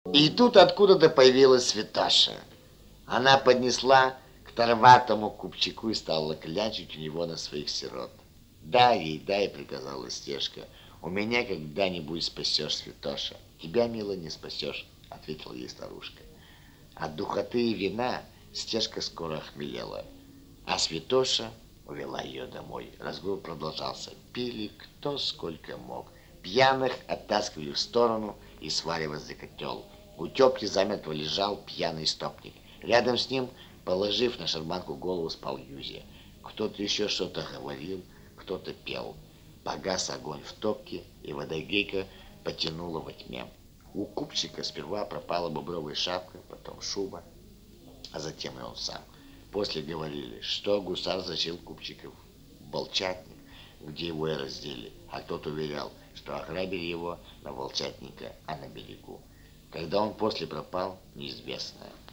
И тут откуда-то появилась Святаша. Она поднесла к торватому купчику и стала клянчить у него на своих сирот. «Дай ей, дай», — приказала Стежка. «У меня когда-нибудь спасешь, Святоша». «Тебя, мило, не спасешь», — ответила ей старушка. От духоты и вина Стежка скоро охмелела, а Святоша увела ее домой. Разговор продолжался. Пили кто сколько мог. Пьяных оттаскивали в сторону и сваривали за котел. У Тёпки замертво лежал пьяный стопник. Рядом с ним, положив на шарманку голову, спал Юзя. Кто-то еще что-то говорил, кто-то пел. Погас огонь в топке, и водогейка потянула во тьме. У купчика сперва пропала бобровая шапка, потом шуба, а затем и он сам. После говорили, что гусар зачил купчиков в Волчатник, где его и раздели, а тот уверял, что ограбили его на Волчатника, а на берегу. Когда он после пропал, неизвестно.